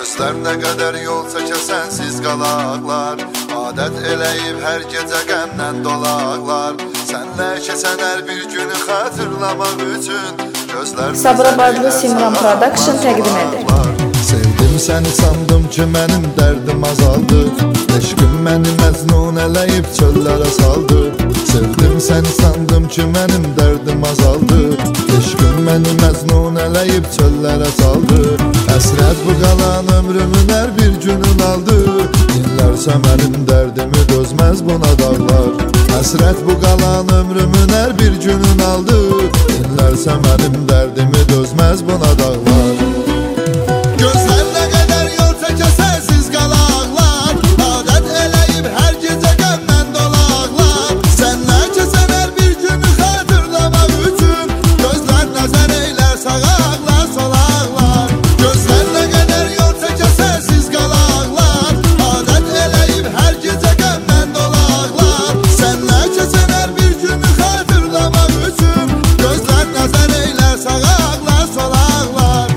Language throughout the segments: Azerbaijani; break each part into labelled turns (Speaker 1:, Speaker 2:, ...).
Speaker 1: Gözler nə qədər yol çəkə sənsiz qalaqlar. Adət eləyib hər gecə qəmdən dolaqlar. Sənlə keçən hər bir günü xatırlamaq üçün gözlər
Speaker 2: Sabirabadlı Simran Production təqdim edir.
Speaker 1: Sevdim səni, sandım ki mənim dərdim azaldı. Eşqim məni məzmun eləyib çöllərə saldı. Sevdim səni, sandım ki mənim dərdim azaldı. Eşqim məni məzmun eləyib çöllərə saldı. Həsrət bu qalan ömrümün hər bir günün aldı. İllərsə mənim dərdimi dözməz buna dağlar. Həsrət bu qalan ömrümün hər bir günün aldı. İllərsə mənim dərdimi dözməz buna dağlar. Gözlər nə qədər yol çəkə sənsiz qalaqlar. Adət eləyib hər gecə qəmdən dolaqlar. Sənlə keçən hər bir günü xatırlamaq üçün gözlər nəzər eylər sağaqlar, solaqlar. Gözlər nə qədər yol çəkə sənsiz qalaqlar. Adət eləyib hər gecə qəmdən dolaqlar. Sənlə keçən hər bir günü xatırlamaq üçün gözlər nəzər eylər sağaqlar, solaqlar.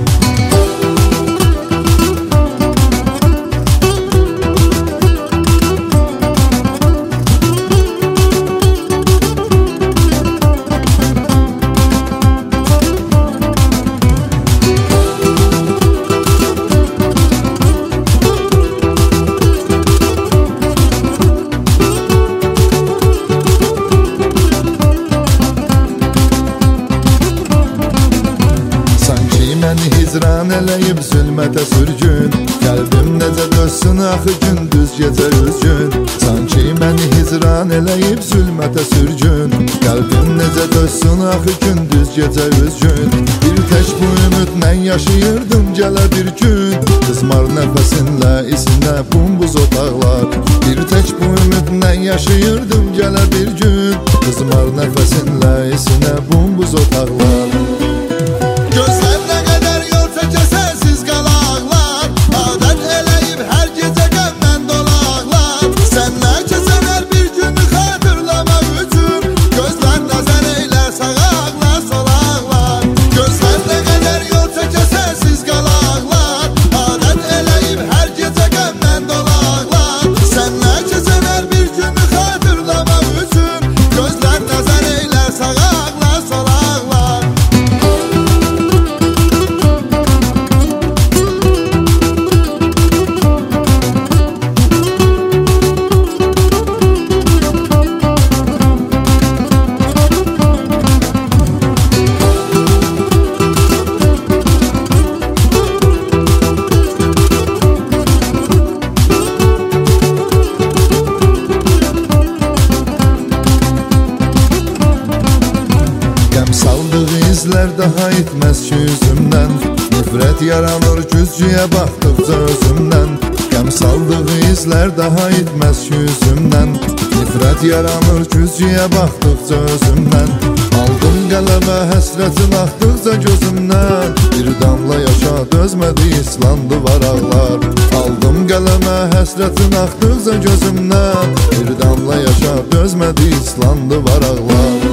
Speaker 1: Məni hicran eləyib zülmətə sürgün. Qəlbim necə dözsün axı gündüz gecə üzgün. Sanki məni hicran eləyib zülmətə sürgün. Qəlbim necə dözsün axı gündüz gecə üzgün. Bir tək bu ümidlə yaşayırdım gələ bir gün. Qızmar nəfəsinlə isinə bumbuz otaqlar. Bir tək bu ümidlə yaşayırdım gələ bir gün. Qızmar nəfəsinlə isinə bumbuz otaqlar. Gözlər nə qədər yol çəkə sənsiz qalaqlar. Adət eləyib hər gecə qəmdən dolaqlar. Sənlə keçən hər bir günü xatırlamaq üçün gözlər nəzər eylər sağaqlar, solaqlar. Gözlər nə qədər yol çəkə sənsiz qalaqlar. Adət eləyib hər gecə qəmdən dolaqlar. Sənlə keçən hər bir günü xatırlamaq üçün gözlər nəzər eylər sağaqlar, solaqlar. Saldığı izlər daha itməz ki üzümdən. Nifrət yaranır güzgüyə baxdıqca özümdən. Qəm saldığı izlər daha itməz ki üzümdən. Nifrət yaranır güzgüyə baxdıqca özümdən. Aldım qələmə həsrətin axdıqca gözümdən. Bir damla yaşa dözmədi islandı varaqlar. Aldım qələmə həsrətin axdıqca gözümdən. Bir damla yaşa dözmədi islandı varaqlar.